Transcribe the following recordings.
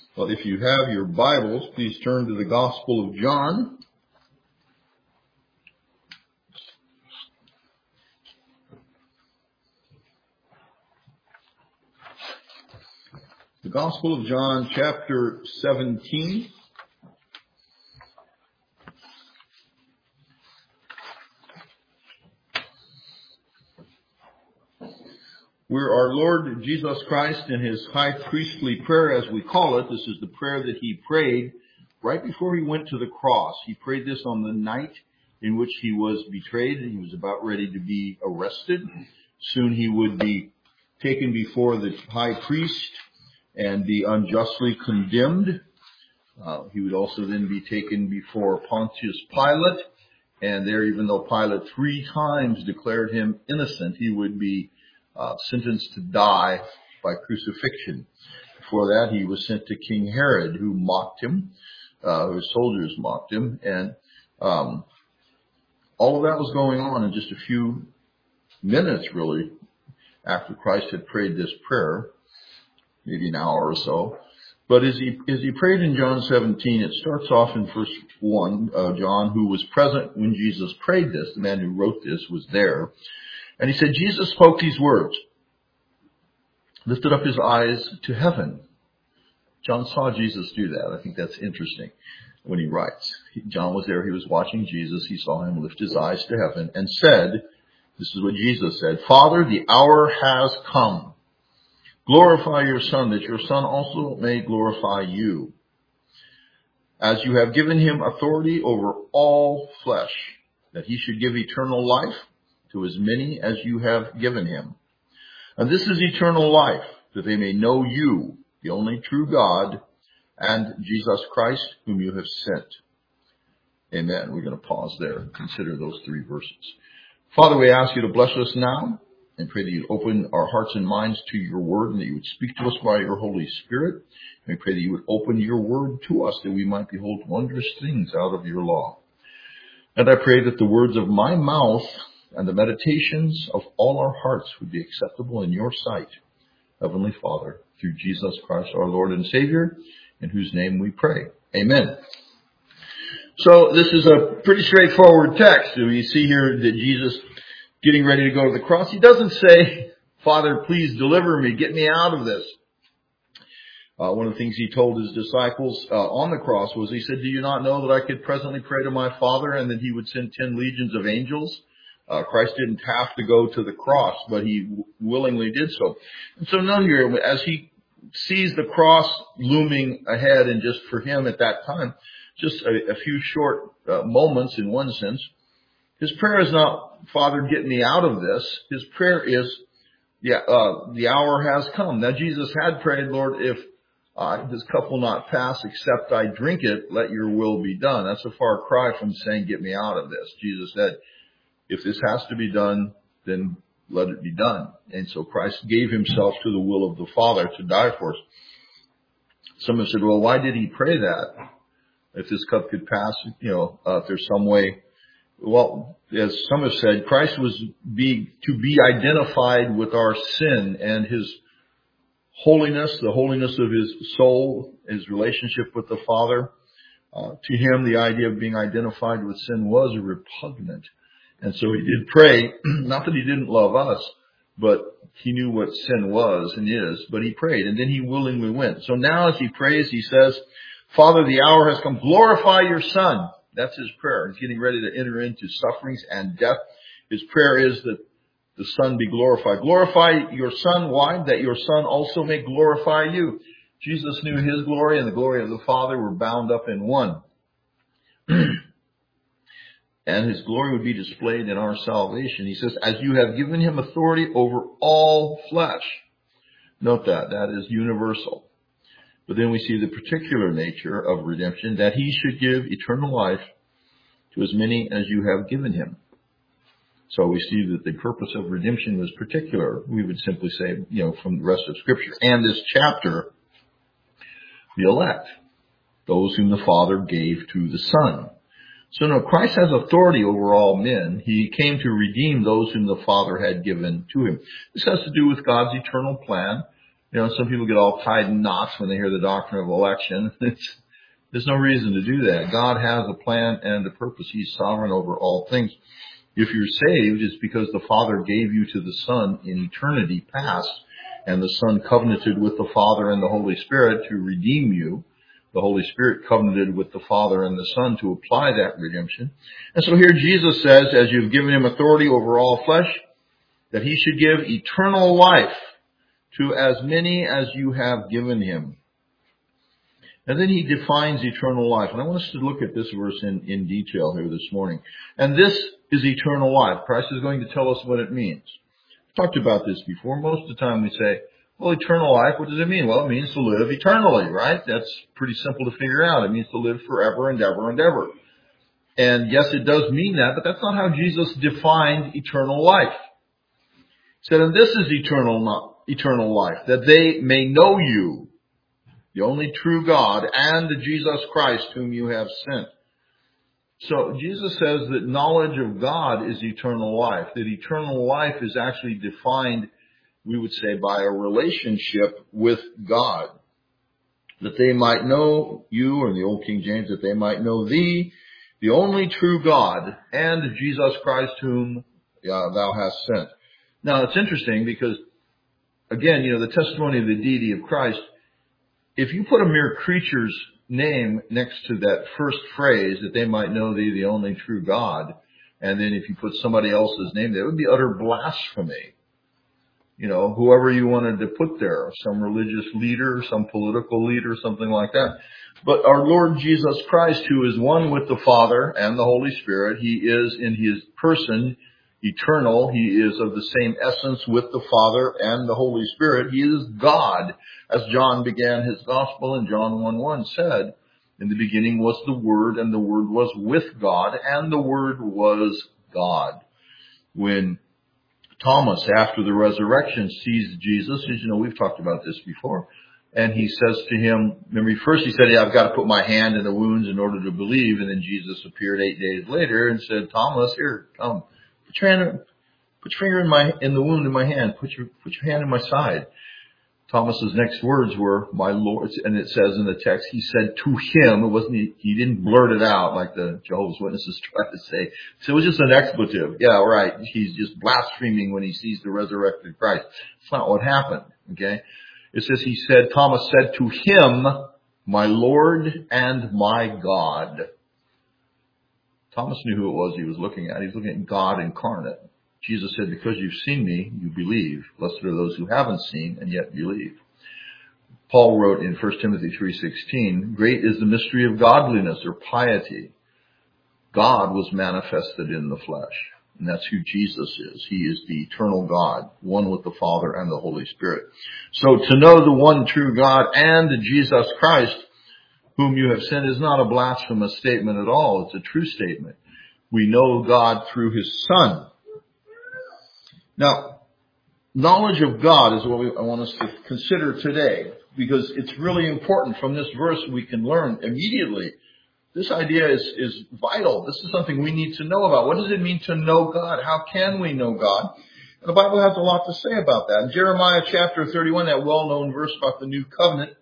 Well, if you have your Bibles, please turn to the Gospel of John. The Gospel of John, chapter 17. Where our Lord Jesus Christ in his high priestly prayer, as we call it, this is the prayer that he prayed right before he went to the cross. He prayed this on the night in which he was betrayed and he was about ready to be arrested. Soon he would be taken before the high priest and be unjustly condemned. He would also then be taken before Pontius Pilate. And there, even though Pilate 3 times declared him innocent, he would be sentenced to die by crucifixion. Before that, he was sent to King Herod, who mocked him. His soldiers mocked him. And all of that was going on in just a few minutes, really, after Christ had prayed this prayer, maybe an hour or so. But as he prayed in John 17, it starts off in verse 1. John, who was present when Jesus prayed this, the man who wrote this, was there. And he said, Jesus spoke these words, lifted up his eyes to heaven. John saw Jesus do that. I think that's interesting when he writes. John was there. He was watching Jesus. He saw him lift his eyes to heaven and said, this is what Jesus said, Father, the hour has come. Glorify your Son, that your Son also may glorify you. As you have given him authority over all flesh, that he should give eternal life to as many as you have given him. And this is eternal life, that they may know you, the only true God, and Jesus Christ, whom you have sent. Amen. We're going to pause there and consider those 3 verses. Father, we ask you to bless us now and pray that you open our hearts and minds to your word and that you would speak to us by your Holy Spirit. And we pray that you would open your word to us that we might behold wondrous things out of your law. And I pray that the words of my mouth and the meditations of all our hearts would be acceptable in your sight, Heavenly Father, through Jesus Christ, our Lord and Savior, in whose name we pray. Amen. So this is a pretty straightforward text. We see here that Jesus, getting ready to go to the cross, he doesn't say, Father, please deliver me, get me out of this. One of the things he told his disciples on the cross was, he said, do you not know that I could presently pray to my Father and that he would send 10 legions of angels? Christ didn't have to go to the cross, but he willingly did so. And so now here, as he sees the cross looming ahead, and just for him at that time, just a few short moments in one sense, his prayer is not, Father, get me out of this. His prayer is, the hour has come. Now Jesus had prayed, Lord, if this cup will not pass except I drink it, let your will be done. That's a far cry from saying, get me out of this. Jesus said, if this has to be done, then let it be done. And so Christ gave himself to the will of the Father to die for us. Some have said, well, why did he pray that? If this cup could pass, if there's some way. Well, as some have said, Christ was to be identified with our sin and his holiness, the holiness of his soul, his relationship with the Father. To him, the idea of being identified with sin was repugnant. And so he did pray, not that he didn't love us, but he knew what sin was and is, but he prayed, and then he willingly went. So now as he prays, he says, Father, the hour has come, glorify your Son. That's his prayer. He's getting ready to enter into sufferings and death. His prayer is that the Son be glorified. Glorify your Son. Why? That your Son also may glorify you. Jesus knew his glory and the glory of the Father were bound up in one. And his glory would be displayed in our salvation. He says, as you have given him authority over all flesh. Note that is universal. But then we see the particular nature of redemption, that he should give eternal life to as many as you have given him. So we see that the purpose of redemption was particular. We would simply say, from the rest of Scripture and this chapter, the elect, those whom the Father gave to the Son. So no, Christ has authority over all men. He came to redeem those whom the Father had given to him. This has to do with God's eternal plan Some people get all tied in knots when they hear the doctrine of election. There's no reason to do that. God has a plan and a purpose. He's sovereign over all things. If you're saved, it's because the Father gave you to the Son in eternity past, and the Son covenanted with the Father and the Holy Spirit to redeem you. The Holy Spirit covenanted with the Father and the Son to apply that redemption. And so here Jesus says, as you've given him authority over all flesh, that he should give eternal life to as many as you have given him. And then he defines eternal life. And I want us to look at this verse in detail here this morning. And this is eternal life. Christ is going to tell us what it means. We've talked about this before. Most of the time we say, well, eternal life, what does it mean? Well, it means to live eternally, right? That's pretty simple to figure out. It means to live forever and ever and ever. And yes, it does mean that, but that's not how Jesus defined eternal life. He said, and this is eternal life, that they may know you, the only true God, and Jesus Christ whom you have sent. So Jesus says that knowledge of God is eternal life, that eternal life is actually defined, we would say, by a relationship with God. That they might know you, or in the Old King James, that they might know thee, the only true God, and Jesus Christ whom thou hast sent. Now, it's interesting because, again, the testimony of the deity of Christ, if you put a mere creature's name next to that first phrase, that they might know thee, the only true God, and then if you put somebody else's name, that would be utter blasphemy. Whoever you wanted to put there, some religious leader, some political leader, something like that. But our Lord Jesus Christ, who is one with the Father and the Holy Spirit, he is in his person eternal. He is of the same essence with the Father and the Holy Spirit. He is God. As John began his gospel in John 1:1 said, in the beginning was the Word, and the Word was with God, and the Word was God. When Thomas, after the resurrection, sees Jesus, as we've talked about this before, and he says to him, remember, first he said, I've got to put my hand in the wounds in order to believe, and then Jesus appeared 8 days later and said, Thomas, here, come, put your finger in the wound in my hand, put your hand in my side. Thomas's next words were, my Lord, and it says in the text, he said to him, he didn't blurt it out like the Jehovah's Witnesses try to say. So it was just an expletive. Yeah, right. He's just blaspheming when he sees the resurrected Christ. It's not what happened. Okay. It says Thomas said to him, my Lord and my God. Thomas knew who it was he was looking at. He was looking at God incarnate. Jesus said, because you've seen me, you believe. Blessed are those who haven't seen and yet believe. Paul wrote in 1 Timothy 3:16, great is the mystery of godliness or piety. God was manifested in the flesh. And that's who Jesus is. He is the eternal God, one with the Father and the Holy Spirit. So to know the one true God and Jesus Christ, whom you have sent, is not a blasphemous statement at all. It's a true statement. We know God through his Son. Now, knowledge of God is what I want us to consider today, because it's really important. From this verse we can learn immediately. This idea is vital. This is something we need to know about. What does it mean to know God? How can we know God? And the Bible has a lot to say about that. In Jeremiah chapter 31, that well-known verse about the new covenant,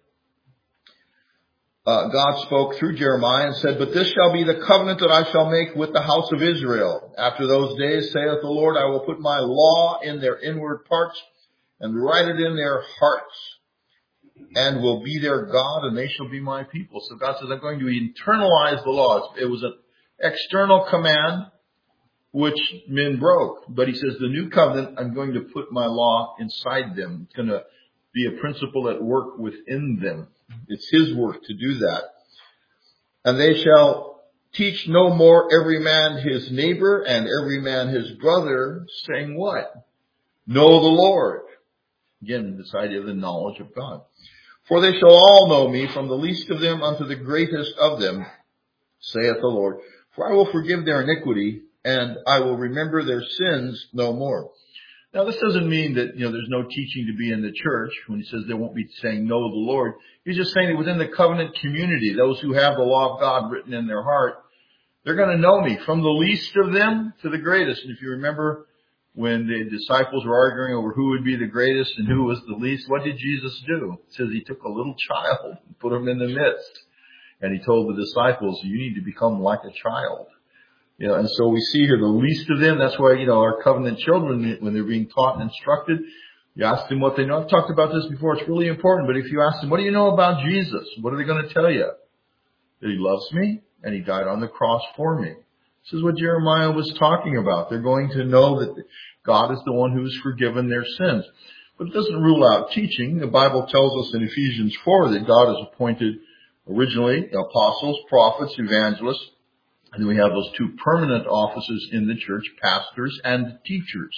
God spoke through Jeremiah and said, but this shall be the covenant that I shall make with the house of Israel. After those days, saith the Lord, I will put my law in their inward parts and write it in their hearts, and will be their God, and they shall be my people. So God says, I'm going to internalize the law. It was an external command which men broke. But he says, the new covenant, I'm going to put my law inside them. It's going to be a principle at work within them. It's his work to do that. And they shall teach no more every man his neighbor and every man his brother, saying what? Know the Lord. Again, this idea of the knowledge of God. For they shall all know me, from the least of them unto the greatest of them, saith the Lord. For I will forgive their iniquity, and I will remember their sins no more. Now, this doesn't mean that, there's no teaching to be in the church. When he says they won't be saying know the Lord, he's just saying that within the covenant community, those who have the law of God written in their heart, they're going to know me, from the least of them to the greatest. And if you remember when the disciples were arguing over who would be the greatest and who was the least, what did Jesus do? It says he took a little child and put him in the midst. And he told the disciples, you need to become like a child. And so we see here the least of them. That's why, our covenant children, when they're being taught and instructed, you ask them what they know. I've talked about this before. It's really important. But if you ask them, what do you know about Jesus? What are they going to tell you? That he loves me and he died on the cross for me. This is what Jeremiah was talking about. They're going to know that God is the one who has forgiven their sins. But it doesn't rule out teaching. The Bible tells us in Ephesians 4 that God has appointed originally apostles, prophets, evangelists, and then we have those two permanent offices in the church, pastors and teachers.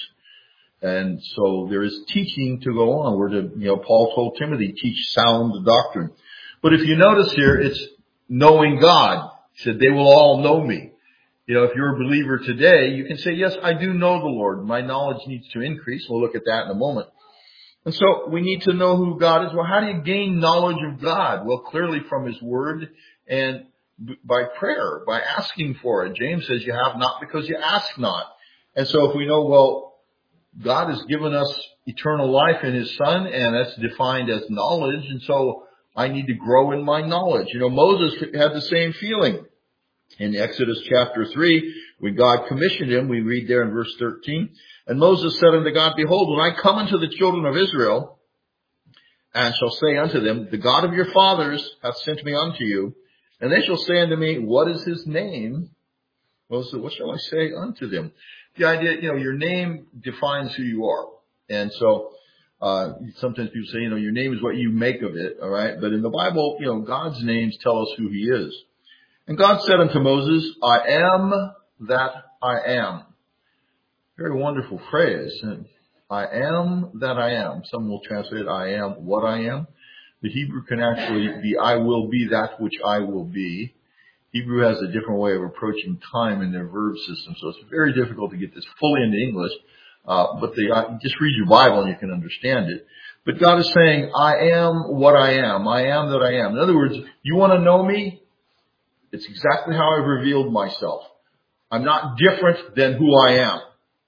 And so there is teaching to go on. We're to, Paul told Timothy, teach sound doctrine. But if you notice here, it's knowing God. He said, they will all know me. If you're a believer today, you can say, yes, I do know the Lord. My knowledge needs to increase. We'll look at that in a moment. And so we need to know who God is. Well, how do you gain knowledge of God? Well, clearly from his word and by prayer, by asking for it. James says you have not because you ask not. And so if we know, well, God has given us eternal life in his Son, and that's defined as knowledge. And so I need to grow in my knowledge. Moses had the same feeling. In Exodus chapter 3, when God commissioned him, we read there in verse 13, and Moses said unto God, behold, when I come unto the children of Israel, and shall say unto them, the God of your fathers hath sent me unto you, and they shall say unto me, what is his name? Well, so what shall I say unto them? The idea, your name defines who you are. And so, sometimes people say, your name is what you make of it, all right? But in the Bible, God's names tell us who he is. And God said unto Moses, I am that I am. Very wonderful phrase. I am that I am. Some will translate I am what I am. The Hebrew can actually be I will be that which I will be. Hebrew has a different way of approaching time in their verb system, so it's very difficult to get this fully into English. But just read your Bible and you can understand it. But God is saying, I am what I am. I am that I am. In other words, you want to know me? It's exactly how I've revealed myself. I'm not different than who I am.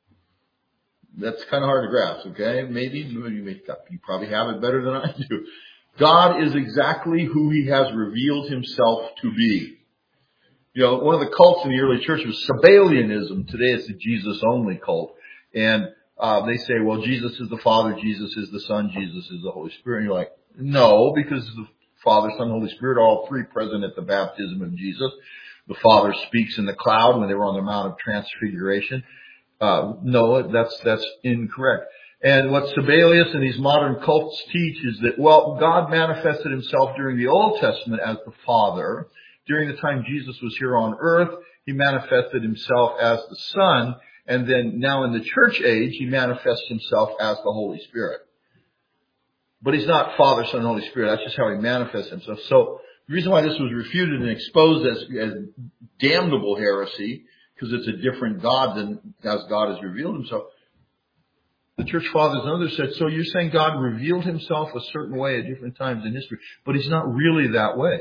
That's kind of hard to grasp, okay? Maybe you probably have it better than I do. God is exactly who he has revealed himself to be. One of the cults in the early church was Sabellianism. Today it's the Jesus-only cult. And they say, well, Jesus is the Father, Jesus is the Son, Jesus is the Holy Spirit. And you're like, no, because the Father, Son, Holy Spirit, all three present at the baptism of Jesus. The Father speaks in the cloud when they were on the Mount of Transfiguration. No, that's incorrect. And what Sabellius and these modern cults teach is that, well, God manifested himself during the Old Testament as the Father. During the time Jesus was here on earth, he manifested himself as the Son. And then now in the church age, he manifests himself as the Holy Spirit. But he's not Father, Son, and Holy Spirit. That's just how he manifests himself. So the reason why this was refuted and exposed as damnable heresy, because it's a different God than as God has revealed himself. The church fathers and others said, so you're saying God revealed himself a certain way at different times in history, but he's not really that way.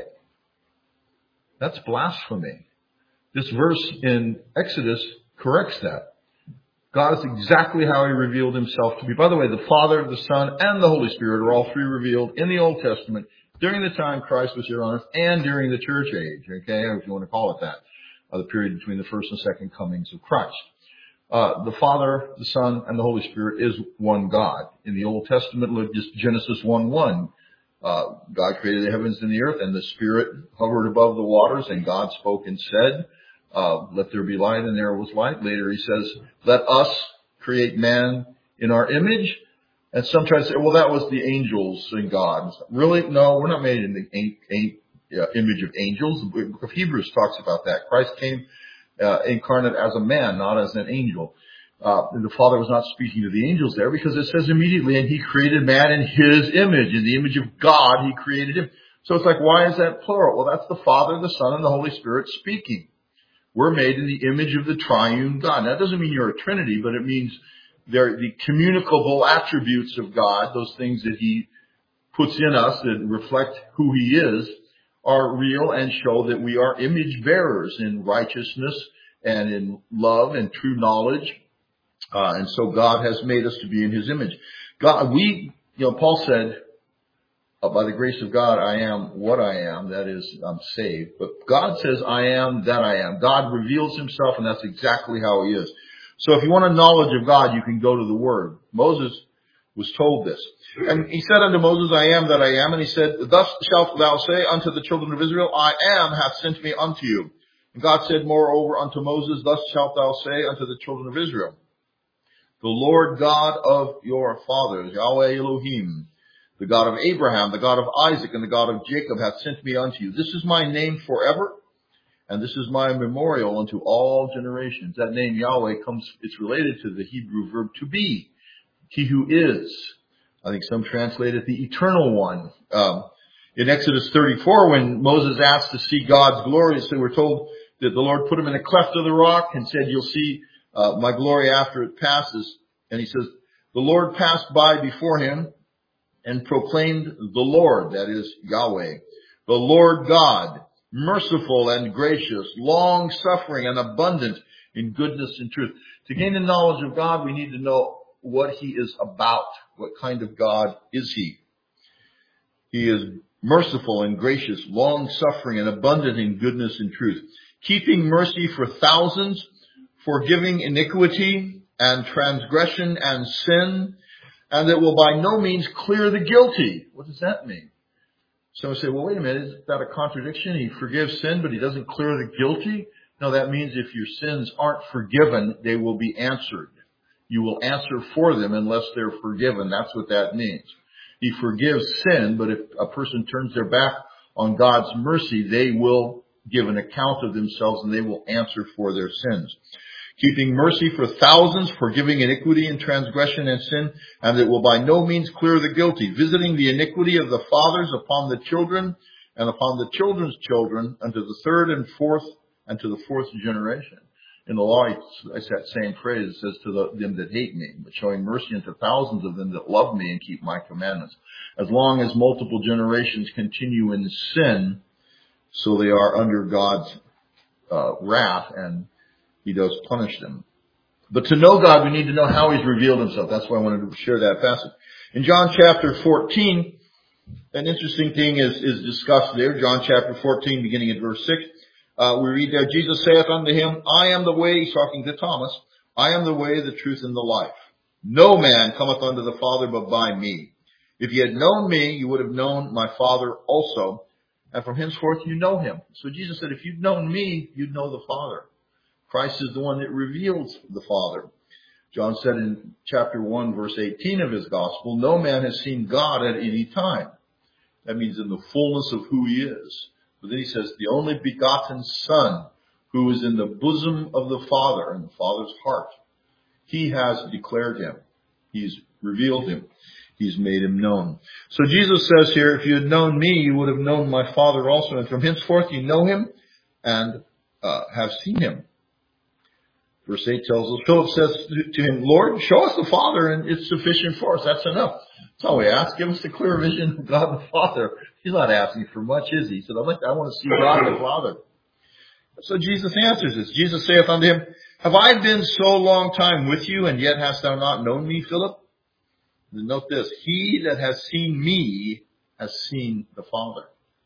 That's blasphemy. This verse in Exodus corrects that. God is exactly how he revealed himself to be. By the way, the Father, the Son, and the Holy Spirit are all three revealed in the Old Testament during the time Christ was here on earth and during the church age, okay, if you want to call it that, the period between the first and second comings of Christ. The Father, the Son, and the Holy Spirit is one God. In the Old Testament, look just Genesis 1:1. God created the heavens and the earth, and the Spirit hovered above the waters, and God spoke and said, let there be light, and there was light. Later he says, let us create man in our image. And some try to say, well, that was the angels and God. Really? No, we're not made in the image of angels. The book of Hebrews talks about that. Christ came incarnate as a man, not as an angel. And the Father was not speaking to the angels there because it says immediately, and he created man in his image. In the image of God, he created him. So it's like, why is that plural? Well, that's the Father, the Son, and the Holy Spirit speaking. We're made in the image of the triune God. Now, that doesn't mean you're a Trinity, but it means they're the communicable attributes of God, those things that he puts in us that reflect who he is, are real and show that we are image bearers in righteousness and in love and true knowledge. And so God has made us to be in his image. Paul said, by the grace of God, I am what I am. That is, I'm saved. But God says, I am that I am. God reveals himself, and that's exactly how he is. So if you want a knowledge of God, you can go to the Word. Moses was told this. And he said unto Moses, I am that I am. And he said, thus shalt thou say unto the children of Israel, I am hath sent me unto you. And God said moreover unto Moses, thus shalt thou say unto the children of Israel, the Lord God of your fathers, Yahweh Elohim, the God of Abraham, the God of Isaac, and the God of Jacob hath sent me unto you. This is my name forever, and this is my memorial unto all generations. That name Yahweh it's related to the Hebrew verb to be. He who is. I think some translate it the eternal one. In Exodus 34, when Moses asked to see God's glory, so we're told that the Lord put him in a cleft of the rock and said, you'll see my glory after it passes. And he says, the Lord passed by before him and proclaimed the Lord, that is Yahweh, the Lord God, merciful and gracious, long-suffering and abundant in goodness and truth. To gain the knowledge of God, we need to know what he is about. What kind of God is he? He is merciful and gracious, long-suffering and abundant in goodness and truth, keeping mercy for thousands, forgiving iniquity and transgression and sin, and that will by no means clear the guilty. What does that mean? Some say, well, wait a minute, is that a contradiction? He forgives sin, but he doesn't clear the guilty? No, that means if your sins aren't forgiven, they will be answered. You will answer for them unless they're forgiven. That's what that means. He forgives sin, but if a person turns their back on God's mercy, they will give an account of themselves and they will answer for their sins. Keeping mercy for thousands, forgiving iniquity and transgression and sin, and that will by no means clear the guilty, visiting the iniquity of the fathers upon the children and upon the children's children unto the third and fourth and to the fourth generation. In the law, it's that same phrase. It says to them that hate me, but showing mercy unto thousands of them that love me and keep my commandments. As long as multiple generations continue in sin, so they are under God's wrath, and he does punish them. But to know God, we need to know how he's revealed himself. That's why I wanted to share that passage. In John chapter 14, an interesting thing is discussed there. John chapter 14, beginning at verse 6. We read there, Jesus saith unto him, I am the way, he's talking to Thomas, I am the way, the truth, and the life. No man cometh unto the Father but by me. If ye had known me, you would have known my Father also, and from henceforth you know him. So Jesus said, if you'd known me, you'd know the Father. Christ is the one that reveals the Father. John said in chapter 1, verse 18 of his gospel, no man has seen God at any time. That means in the fullness of who he is. But then he says, the only begotten Son, who is in the bosom of the Father, in the Father's heart, he has declared him. He's revealed him. He's made him known. So Jesus says here, if you had known me, you would have known my Father also. And from henceforth you know him and have seen him. Verse 8 tells us, Philip says to him, Lord, show us the Father, and it's sufficient for us. That's enough. That's all we ask. Give us the clear vision of God the Father. He's not asking for much, is he? He said, I want to see God the Father. So Jesus answers this. Jesus saith unto him, have I been so long time with you, and yet hast thou not known me, Philip? And note this, he that has seen me has seen the Father.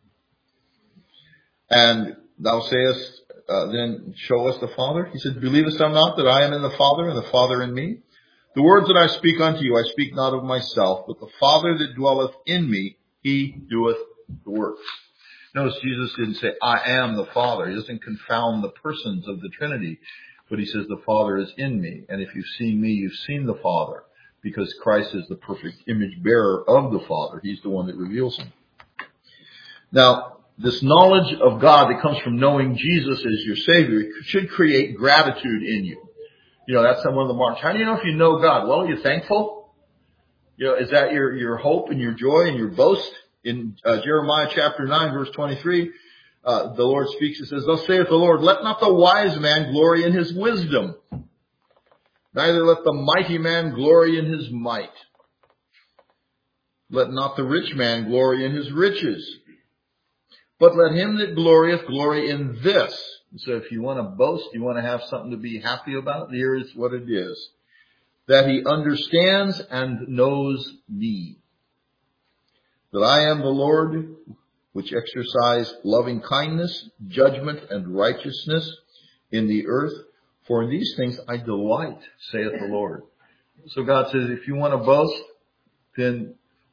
And thou sayest, then show us the Father. He said, believest thou not that I am in the Father, and the Father in me? The words that I speak unto you, I speak not of myself, but the Father that dwelleth in me, he doeth the works. Notice Jesus didn't say, I am the Father. He doesn't confound the persons of the Trinity, but he says the Father is in me. And if you've seen me, you've seen the Father, because Christ is the perfect image bearer of the Father. He's the one that reveals him. Now, this knowledge of God that comes from knowing Jesus as your Savior should create gratitude in you. You know, that's one of the marks. How do you know if you know God? Well, are you thankful? You know, is that your hope and your joy and your boast? In Jeremiah chapter 9, verse 23, the Lord speaks and says, thus saith the Lord, let not the wise man glory in his wisdom, neither let the mighty man glory in his might. Let not the rich man glory in his riches, but let him that glorieth glory in this. So if you want to boast, you want to have something to be happy about, here is what it is. that he understands and knows me, that I am the Lord, which exercise loving kindness, judgment, and righteousness in the earth. For in these things I delight, saith the Lord. So God says, if you want to boast, then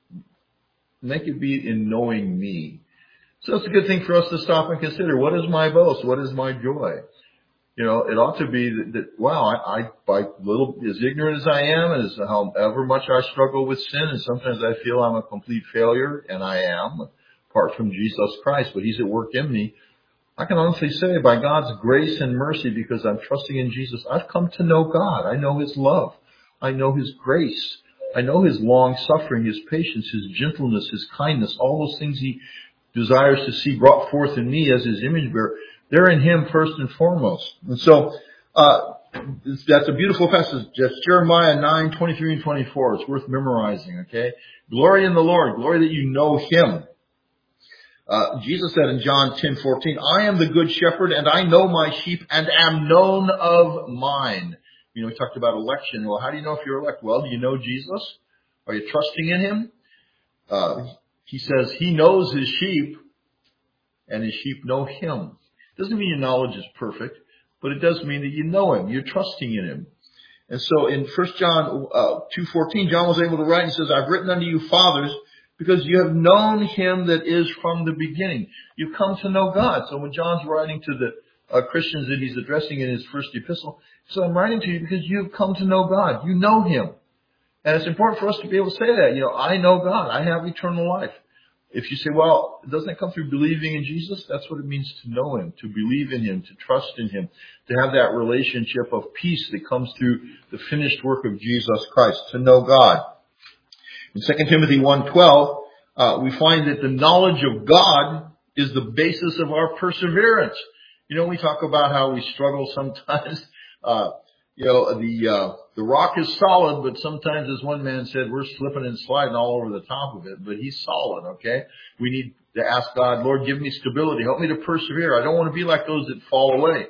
make it be in knowing me. So it's a good thing for us to stop and consider, what is my boast? What is my joy? You know, it ought to be that wow, I by little, as ignorant as I am, as however much I struggle with sin, and sometimes I feel I'm a complete failure, and I am, apart from Jesus Christ, but he's at work in me. I can honestly say, by God's grace and mercy, because I'm trusting in Jesus, I've come to know God. I know his love. I know his grace. I know his long suffering, his patience, his gentleness, his kindness, all those things he desires to see brought forth in me as his image bearer. They're in him first and foremost. And so, that's a beautiful passage. That's Jeremiah 9:23 and 24. It's worth memorizing, okay? Glory in the Lord. Glory that you know him. Jesus said in John 10:14, I am the good shepherd, and I know my sheep, and am known of mine. You know, we talked about election. Well, how do you know if you're elect? Well, do you know Jesus? Are you trusting in him? He says he knows his sheep, and his sheep know him. Doesn't mean your knowledge is perfect, but it does mean that you know him. You're trusting in him. And so in 1 John 2:14, John was able to write and says, I've written unto you, fathers, because you have known him that is from the beginning. You've come to know God. So when John's writing to the Christians that he's addressing in his first epistle, he says, I'm writing to you because you've come to know God. You know him. And it's important for us to be able to say that. You know, I know God. I have eternal life. If you say, well, doesn't it come through believing in Jesus? That's what it means to know him, to believe in him, to trust in him, to have that relationship of peace that comes through the finished work of Jesus Christ, to know God. In 2 Timothy 1:12, we find that the knowledge of God is the basis of our perseverance. You know, we talk about how we struggle sometimes. The rock is solid, but sometimes, as one man said, we're slipping and sliding all over the top of it, but he's solid, okay? We need to ask God, Lord, give me stability. Help me to persevere. I don't want to be like those that fall away.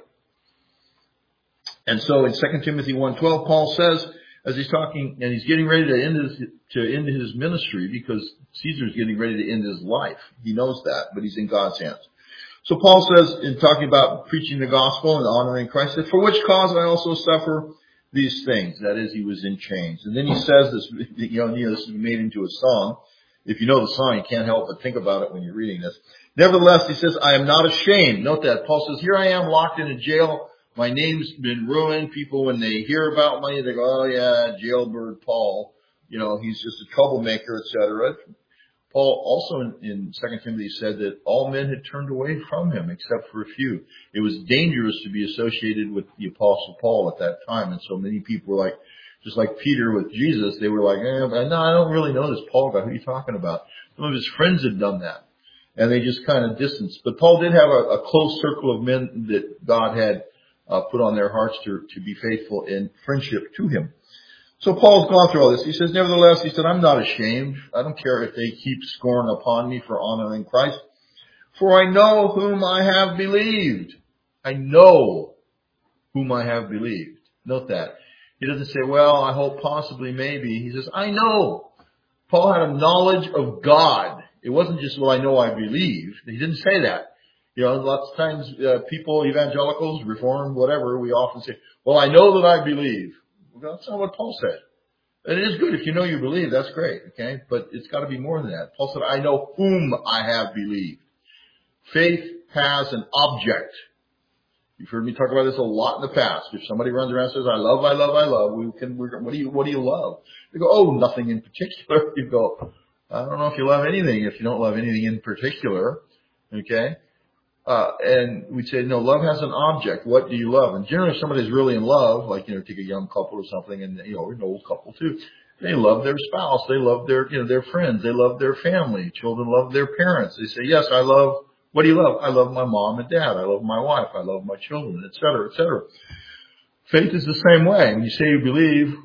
And so in 2 Timothy 1:12, Paul says, as he's talking, and he's getting ready to end his ministry, because Caesar's getting ready to end his life. He knows that, but he's in God's hands. So Paul says, in talking about preaching the gospel and honoring Christ, that for which cause I also suffer these things. That is, he was in chains. And then he says this, this is made into a song. If you know the song, you can't help but think about it when you're reading this. Nevertheless, he says, I am not ashamed. Note that. Paul says, here I am locked in a jail. My name's been ruined. People, when they hear about me, they go, oh yeah, jailbird Paul. You know, he's just a troublemaker, etc. Paul also in 2 Timothy said that all men had turned away from him except for a few. It was dangerous to be associated with the Apostle Paul at that time. And so many people were like, just like Peter with Jesus, they were like, no, I don't really know this Paul guy. Who are you talking about? Some of his friends had done that. And they just kind of distanced. But Paul did have a close circle of men that God had put on their hearts to be faithful in friendship to him. So Paul's gone through all this. He says, nevertheless, he said, I'm not ashamed. I don't care if they keep scorn upon me for honoring Christ. For I know whom I have believed. I know whom I have believed. Note that. He doesn't say, well, I hope possibly maybe. He says, I know. Paul had a knowledge of God. It wasn't just, well, I know I believe. He didn't say that. You know, lots of times people, evangelicals, Reformed, whatever, we often say, well, I know that I believe. Well, that's not what Paul said. And it is good if you know you believe. That's great, okay? But it's got to be more than that. Paul said, I know whom I have believed. Faith has an object. You've heard me talk about this a lot in the past. If somebody runs around and says, I love, what do you love? They go, oh, nothing in particular. You go, I don't know if you love anything if you don't love anything in particular, okay? And we'd say, no, love has an object. What do you love? And generally, if somebody's really in love, like, take a young couple or something, and, an old couple too, they love their spouse. They love their friends. They love their family. Children love their parents. They say, yes, I love, what do you love? I love my mom and dad. I love my wife. I love my children, et cetera, et cetera. Faith is the same way. When you say you believe,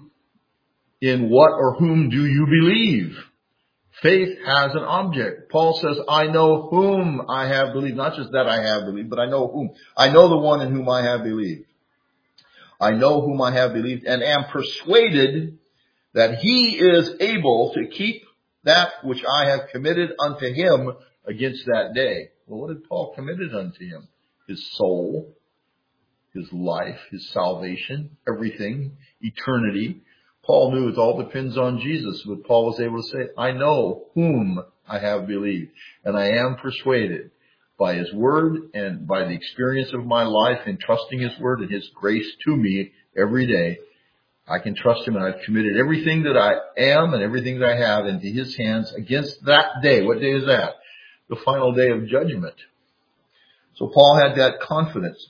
in what or whom do you believe? Faith has an object. Paul says, I know whom I have believed. Not just that I have believed, but I know whom. I know the one in whom I have believed. I know whom I have believed and am persuaded that he is able to keep that which I have committed unto him against that day. Well, what had Paul committed unto him? His soul, his life, his salvation, everything, eternity. Paul knew it all depends on Jesus, but Paul was able to say, I know whom I have believed, and I am persuaded by his word and by the experience of my life in trusting his word and his grace to me every day. I can trust him, and I've committed everything that I am and everything that I have into his hands against that day. What day is that? The final day of judgment. So Paul had that confidence.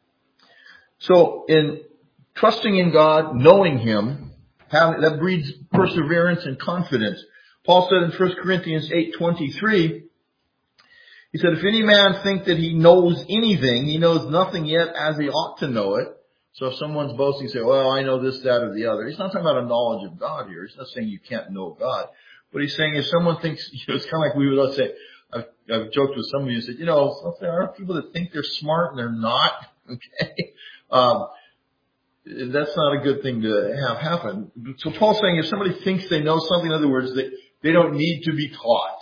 So in trusting in God, knowing him, that breeds perseverance and confidence. Paul said in 1 Corinthians 8:23, he said, if any man think that he knows anything, he knows nothing yet as he ought to know it. So if someone's boasting, say, well, I know this, that, or the other. He's not talking about a knowledge of God here. He's not saying you can't know God. But he's saying if someone thinks, it's kind of like we would, let's say, I've joked with some of you and said, there are people that think they're smart and they're not. Okay. That's not a good thing to have happen. So Paul's saying if somebody thinks they know something, in other words, they don't need to be taught.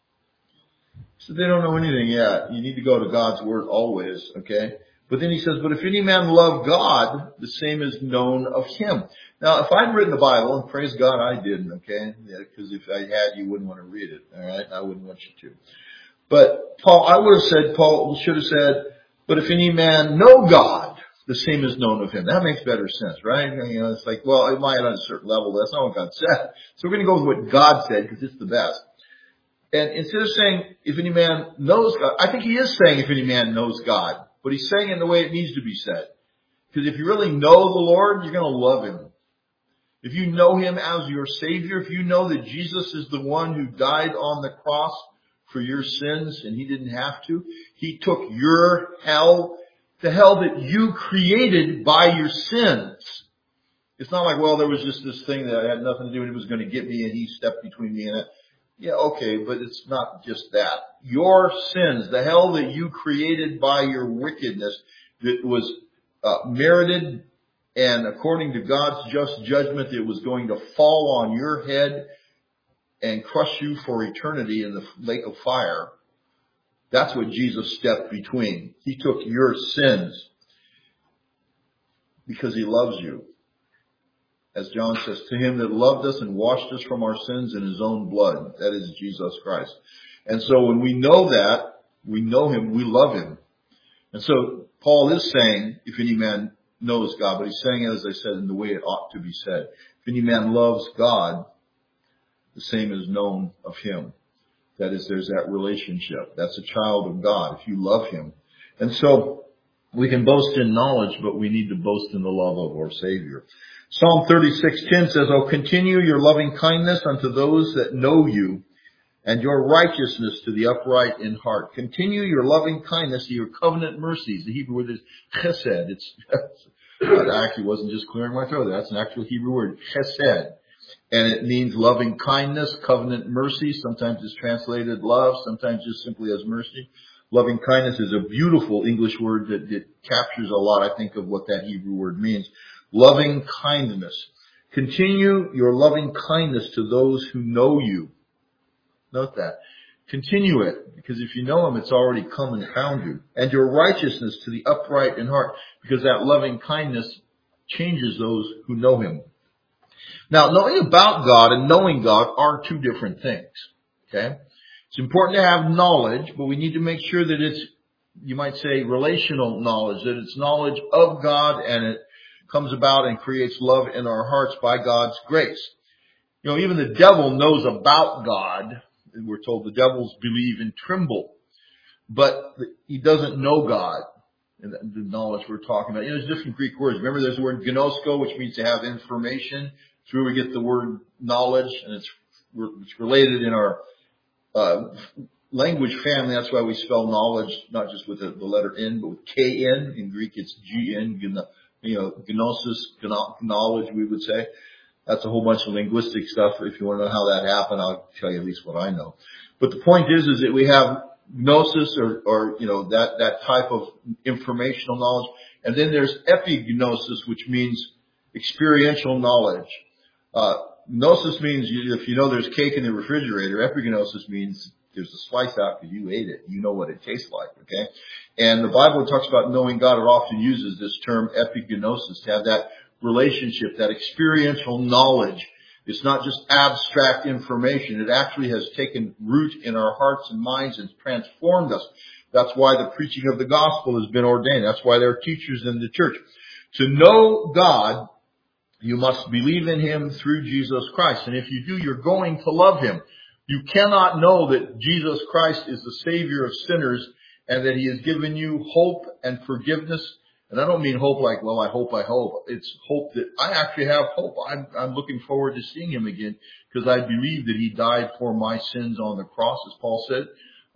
So they don't know anything yet. You need to go to God's word always. Okay. But then he says, but if any man love God, the same is known of him. Now, if I'd written the Bible, and praise God I didn't, okay? Because if I had, you wouldn't want to read it, all right? I wouldn't want you to. But Paul should have said, but if any man know God, the same is known of him. That makes better sense, right? It's like, well, it might on a certain level. That's not what God said. So we're going to go with what God said because it's the best. And instead of saying, if any man knows God, I think he is saying, if any man knows God. But he's saying it in the way it needs to be said. Because if you really know the Lord, you're going to love him. If you know him as your Savior, if you know that Jesus is the one who died on the cross for your sins and he didn't have to, he took your hell, the hell that you created by your sins. It's not like, well, there was just this thing that had nothing to do with it, was going to get me and he stepped between me and it. Yeah, okay, but it's not just that. Your sins, the hell that you created by your wickedness that was merited, and according to God's just judgment, it was going to fall on your head and crush you for eternity in the lake of fire. That's what Jesus stepped between. He took your sins because he loves you. As John says, to him that loved us and washed us from our sins in his own blood. That is Jesus Christ. And so when we know that, we know him, we love him. And so Paul is saying, if any man knows God, but he's saying it, as I said, in the way it ought to be said. If any man loves God, the same is known of him. That is, there's that relationship. That's a child of God, if you love him. And so we can boast in knowledge, but we need to boast in the love of our Savior. Psalm 36:10 says, "O continue your loving kindness unto those that know you, and your righteousness to the upright in heart." Continue your loving kindness to your covenant mercies. The Hebrew word is chesed. It actually wasn't just clearing my throat. That's an actual Hebrew word, chesed. And it means loving kindness, covenant mercy. Sometimes it's translated love, sometimes just simply as mercy. Loving kindness is a beautiful English word that captures a lot, I think, of what that Hebrew word means. Loving kindness. Continue your loving kindness to those who know you. Note that. Continue it, because if you know him, it's already come and found you. And your righteousness to the upright in heart, because that loving kindness changes those who know him. Now, knowing about God and knowing God are two different things. Okay? It's important to have knowledge, but we need to make sure that it's, you might say, relational knowledge, that it's knowledge of God and it comes about and creates love in our hearts by God's grace. Even the devil knows about God. We're told the devils believe and tremble, but he doesn't know God. And the knowledge we're talking about. There's different Greek words. Remember, there's the word gnosko, which means to have information. It's where we get the word knowledge, and it's related in our language family. That's why we spell knowledge not just with the letter N, but with K-N. In Greek, it's G-N. Gnosis, knowledge, we would say. That's a whole bunch of linguistic stuff. If you want to know how that happened, I'll tell you at least what I know. But the point is that we have gnosis or that type of informational knowledge. And then there's epignosis, which means experiential knowledge. Gnosis means if you know there's cake in the refrigerator. Epignosis means there's a slice out because you ate it. You know what it tastes like, okay? And the Bible talks about knowing God. It often uses this term epignosis to have that relationship, that experiential knowledge. It's not just abstract information. It actually has taken root in our hearts and minds and transformed us. That's why the preaching of the gospel has been ordained. That's why there are teachers in the church. To know God, you must believe in Him through Jesus Christ. And if you do, you're going to love Him. You cannot know that Jesus Christ is the Savior of sinners and that He has given you hope and forgiveness. And I don't mean hope like, well, I hope. It's hope that I actually have hope. I'm looking forward to seeing Him again because I believe that He died for my sins on the cross, as Paul said.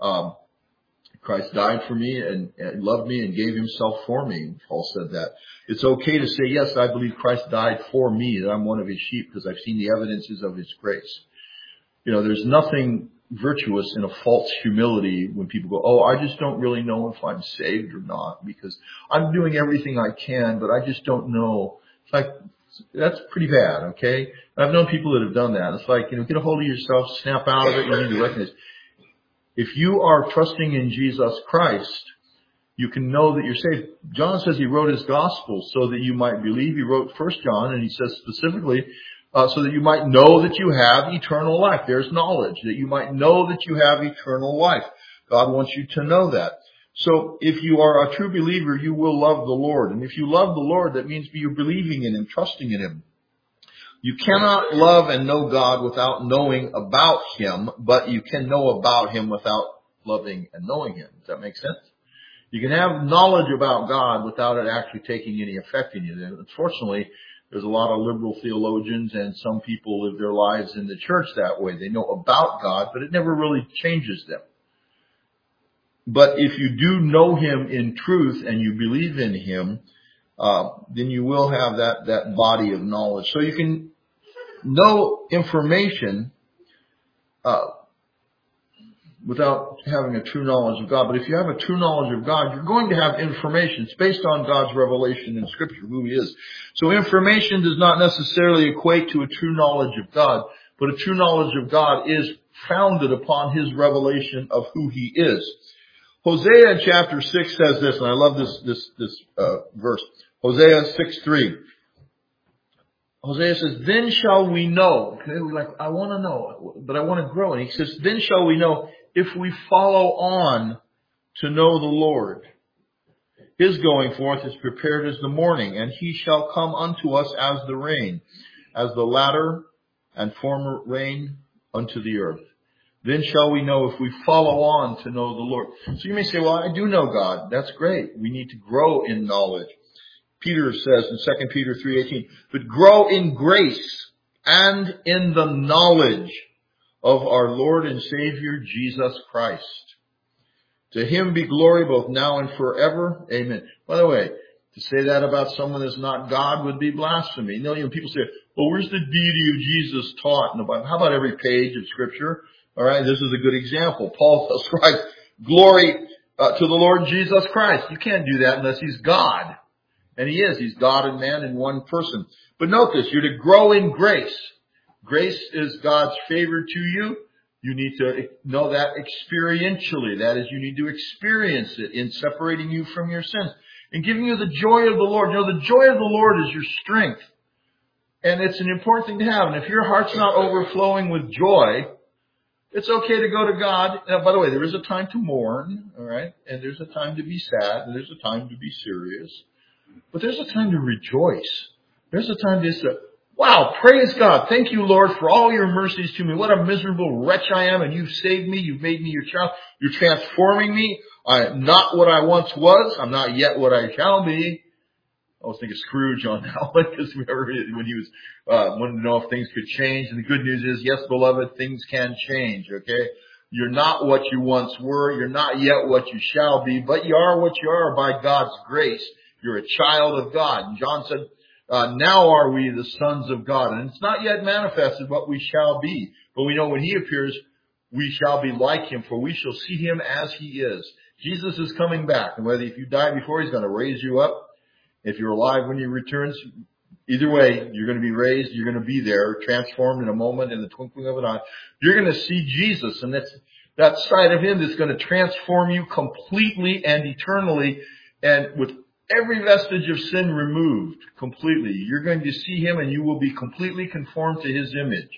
Christ died for me and loved me and gave Himself for me. Paul said that. It's okay to say, yes, I believe Christ died for me, that I'm one of His sheep because I've seen the evidences of His grace. You know, there's nothing virtuous in a false humility when people go, oh, I just don't really know if I'm saved or not because I'm doing everything I can, but I just don't know. It's like, that's pretty bad, okay? I've known people that have done that. It's like, get a hold of yourself, snap out of it, you need to recognize. If you are trusting in Jesus Christ, you can know that you're saved. John says he wrote his gospel so that you might believe. He wrote 1 John, and he says specifically, so that you might know that you have eternal life. There's knowledge, that you might know that you have eternal life. God wants you to know that. So if you are a true believer, you will love the Lord. And if you love the Lord, that means you're believing in Him, trusting in Him. You cannot love and know God without knowing about Him, but you can know about Him without loving and knowing Him. Does that make sense? You can have knowledge about God without it actually taking any effect in you. And unfortunately, there's a lot of liberal theologians and some people live their lives in the church that way. They know about God, but it never really changes them. But if you do know Him in truth and you believe in Him, then you will have that body of knowledge. So you can know information without having a true knowledge of God. But if you have a true knowledge of God, you're going to have information. It's based on God's revelation in Scripture, who He is. So information does not necessarily equate to a true knowledge of God, but a true knowledge of God is founded upon His revelation of who He is. Hosea in chapter 6 says this, and I love this verse. Hosea 6:3. Hosea says, then shall we know. Okay, we're like, I want to know, but I want to grow. And he says, then shall we know if we follow on to know the Lord. His going forth is prepared as the morning, and He shall come unto us as the rain, as the latter and former rain unto the earth. Then shall we know if we follow on to know the Lord. So you may say, well, I do know God. That's great. We need to grow in knowledge. Peter says in 2 Peter 3:18, but grow in grace and in the knowledge of our Lord and Savior Jesus Christ. To Him be glory both now and forever. Amen. By the way, to say that about someone that's not God would be blasphemy. You know, people say, well, where's the deity of Jesus taught in the Bible? How about every page of Scripture? All right, this is a good example. Paul ascribes glory to the Lord Jesus Christ. You can't do that unless He's God. And He is. He's God and man in one person. But note this, you're to grow in grace. Grace is God's favor to you. You need to know that experientially. That is, you need to experience it in separating you from your sins and giving you the joy of the Lord. You know, the joy of the Lord is your strength. And it's an important thing to have. And if your heart's not overflowing with joy, it's okay to go to God. Now, by the way, there is a time to mourn, all right? And there's a time to be sad, and there's a time to be serious. But there's a time to rejoice. There's a time to say, wow, praise God. Thank you, Lord, for all your mercies to me. What a miserable wretch I am, and you've saved me. You've made me your child. You're transforming me. I am not what I once was. I'm not yet what I shall be. I was thinking Scrooge on that one, because remember when he was wanted to know if things could change. And the good news is, yes, beloved, things can change, okay? You're not what you once were. You're not yet what you shall be, but you are what you are by God's grace. You're a child of God. And John said, now are we the sons of God. And it's not yet manifested what we shall be. But we know when He appears, we shall be like Him, for we shall see Him as He is. Jesus is coming back. And whether if you die before, He's going to raise you up. If you're alive when he returns, either way, you're going to be raised. You're going to be there, transformed in a moment, in the twinkling of an eye. You're going to see Jesus, and that's that side of him that's going to transform you completely and eternally, and with every vestige of sin removed completely. You're going to see him, and you will be completely conformed to his image.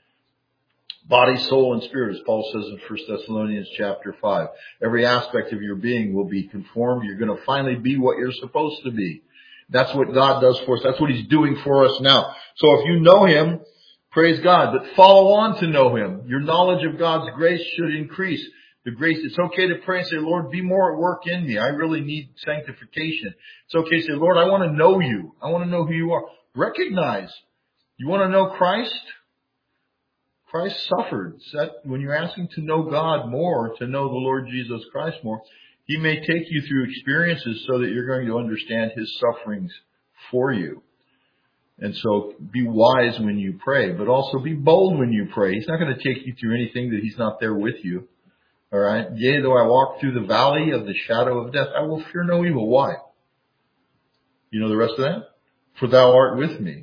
Body, soul, and spirit, as Paul says in 1 Thessalonians chapter 5. Every aspect of your being will be conformed. You're going to finally be what you're supposed to be. That's what God does for us. That's what he's doing for us now. So if you know him, praise God. But follow on to know him. Your knowledge of God's grace should increase. The grace, it's okay to pray and say, Lord, be more at work in me. I really need sanctification. It's okay to say, Lord, I want to know you. I want to know who you are. Recognize. You want to know Christ? Christ suffered. That when you're asking to know God more, to know the Lord Jesus Christ more, he may take you through experiences so that you're going to understand his sufferings for you. And so be wise when you pray, but also be bold when you pray. He's not going to take you through anything that he's not there with you. All right. Yea, though I walk through the valley of the shadow of death, I will fear no evil. Why? You know the rest of that? For thou art with me.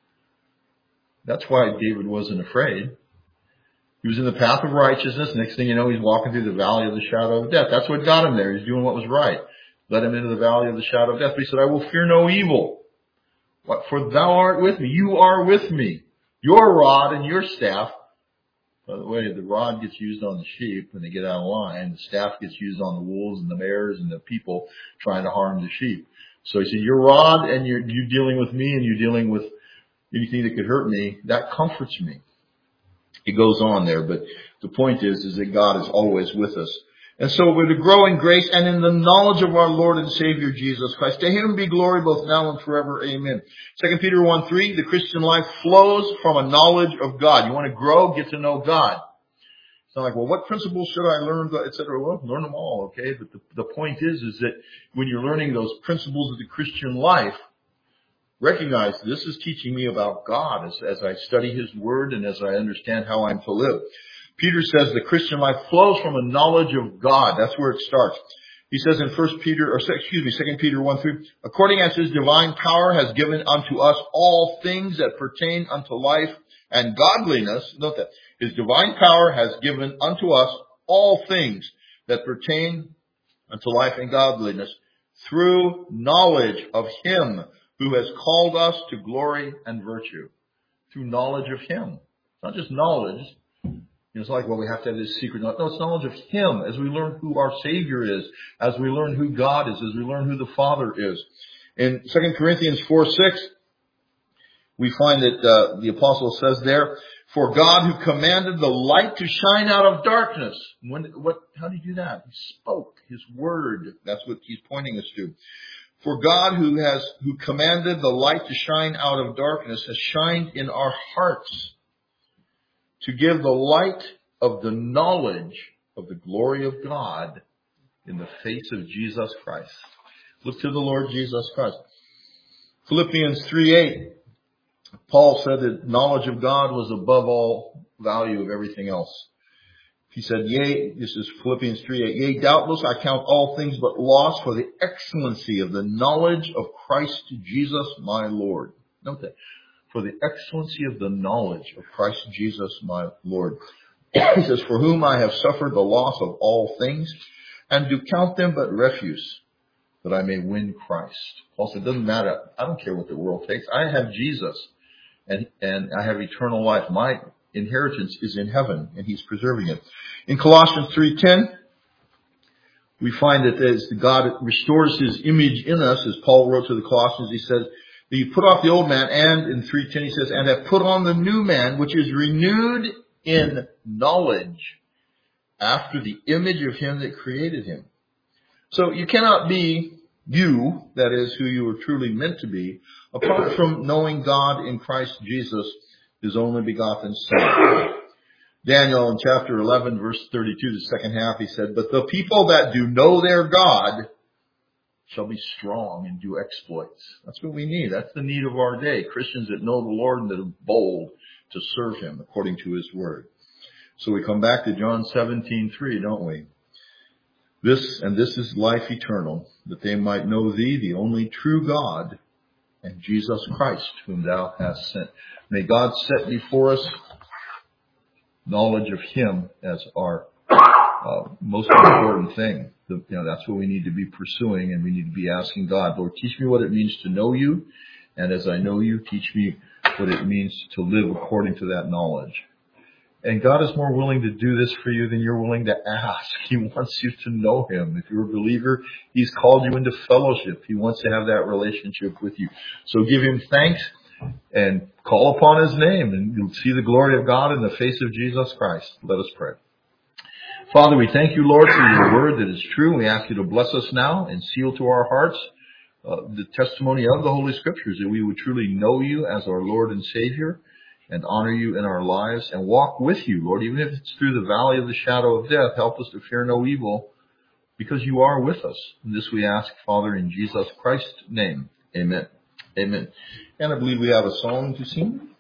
That's why David wasn't afraid. He was in the path of righteousness. Next thing you know, he's walking through the valley of the shadow of death. That's what got him there. He's doing what was right. Led him into the valley of the shadow of death. But he said, I will fear no evil. What? For thou art with me. You are with me. Your rod and your staff. By the way, the rod gets used on the sheep when they get out of line. The staff gets used on the wolves and the bears and the people trying to harm the sheep. So he said, your rod and you dealing with me and you dealing with anything that could hurt me, that comforts me. It goes on there, but the point is that God is always with us. And so we're to grow in grace and in the knowledge of our Lord and Savior Jesus Christ. To him be glory both now and forever. Amen. 2 Peter 1:3, the Christian life flows from a knowledge of God. You want to grow, get to know God. It's not like, well, what principles should I learn, etc. Well, learn them all, okay? But the point is that when you're learning those principles of the Christian life, recognize this is teaching me about God as I study his word and as I understand how I'm to live. Peter says the Christian life flows from a knowledge of God. That's where it starts. He says in 2 Peter 1:3, according as his divine power has given unto us all things that pertain unto life and godliness. Note that. His divine power has given unto us all things that pertain unto life and godliness through knowledge of him who has called us to glory and virtue. Through knowledge of him. It's not just knowledge. It's like, well, we have to have this secret knowledge. No, it's knowledge of him as we learn who our Savior is, as we learn who God is, as we learn who the Father is. In 2 Corinthians 4:6, we find that the apostle says there, for God who commanded the light to shine out of darkness. How did he do that? He spoke his word. That's what he's pointing us to. For God who commanded the light to shine out of darkness has shined in our hearts to give the light of the knowledge of the glory of God in the face of Jesus Christ. Look to the Lord Jesus Christ. Philippians 3:8. Paul said that knowledge of God was above all value of everything else. He said, yea, this is Philippians 3:8, yea, doubtless I count all things but loss for the excellency of the knowledge of Christ Jesus my Lord. Note that. For the excellency of the knowledge of Christ Jesus my Lord. He says, for whom I have suffered the loss of all things, and do count them but refuse, that I may win Christ. Paul said, it doesn't matter. I don't care what the world takes. I have Jesus, and I have eternal life. My inheritance is in heaven, and he's preserving it. In Colossians 3:10, we find that as God restores his image in us, as Paul wrote to the Colossians, he says, that you put off the old man, and in 3:10 he says, and have put on the new man, which is renewed in knowledge after the image of him that created him. So you cannot be you, that is who you were truly meant to be, apart from knowing God in Christ Jesus, his only begotten Son. Daniel in chapter 11, verse 32, the second half, he said, but the people that do know their God shall be strong and do exploits. That's what we need. That's the need of our day. Christians that know the Lord and that are bold to serve him according to his word. So we come back to John 17:3, don't we? This is life eternal, that they might know thee, the only true God, and Jesus Christ, whom thou hast sent. May God set before us knowledge of him as our most important thing. That's what we need to be pursuing, and we need to be asking God, Lord, teach me what it means to know you, and as I know you, teach me what it means to live according to that knowledge. And God is more willing to do this for you than you're willing to ask. He wants you to know him. If you're a believer, he's called you into fellowship. He wants to have that relationship with you. So give him thanks and call upon his name, and you'll see the glory of God in the face of Jesus Christ. Let us pray. Father, we thank you, Lord, for your word that is true. We ask you to bless us now and seal to our hearts the testimony of the Holy Scriptures, that we would truly know you as our Lord and Savior and honor you in our lives and walk with you, Lord. Even if it's through the valley of the shadow of death, help us to fear no evil because you are with us. And this we ask, Father, in Jesus Christ's name. Amen. Amen. And I believe we have a song to sing.